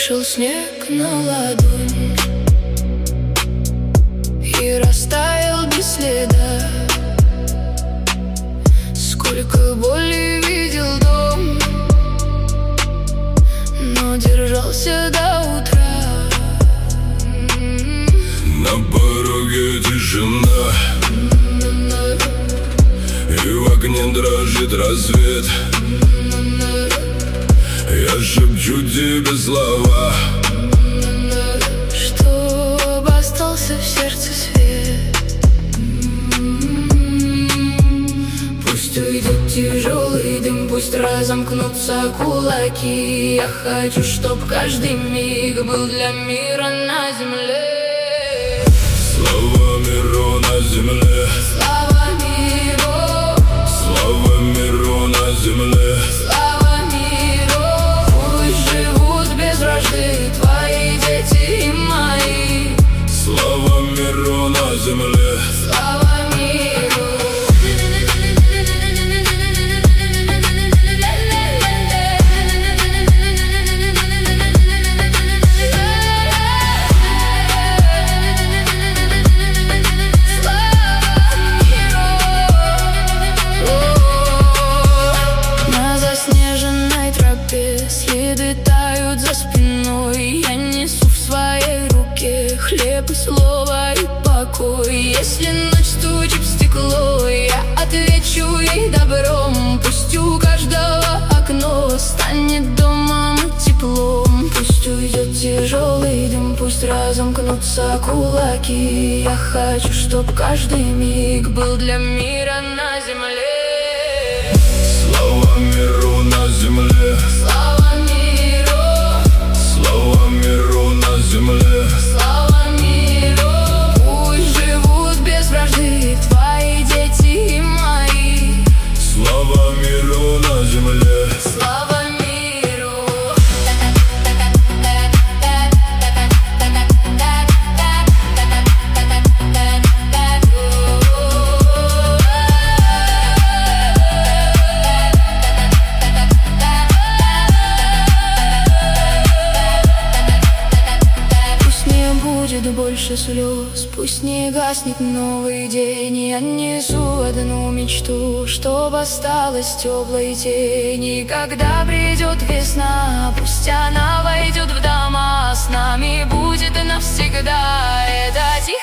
Вышел снег на ладонь и растаял без следа. Сколько боли видел дом, но держался до утра. На пороге тишина, и в окне дрожит рассвет. Я шепчу тебе слова, чтоб остался в сердце свет. Пусть уйдет тяжелый дым, пусть разомкнутся кулаки. Я хочу, чтоб каждый миг был для мира на земле. слава миру на земле, Слава миру, слава миру на земле. слава миру. Пусть живут без вражды твои дети и мои. Слава миру на земле, Слава миру. На заснеженной тропе следы тают за спиной. Я несу в своей руке хлеб и слово и покой. Если ночь стучит в стекло, я отвечу ей добром. Пусть у каждого окно станет домом и теплом. Пусть уйдет тяжелый дым, пусть разомкнутся кулаки. Я хочу, чтоб каждый миг был для мира на земле. слава миру на земле, Слава миру, слава миру на земле. слава миру. Пусть живут без вражды твои дети и мои. Слава миру на земле, Слава миру. Пусть не будет больше слез, пусть не гаснет новый день. Я несу одну мечту, чтоб осталась теплой тени. Когда придет весна, пусть она войдет в дома, с нами будет навсегда. Это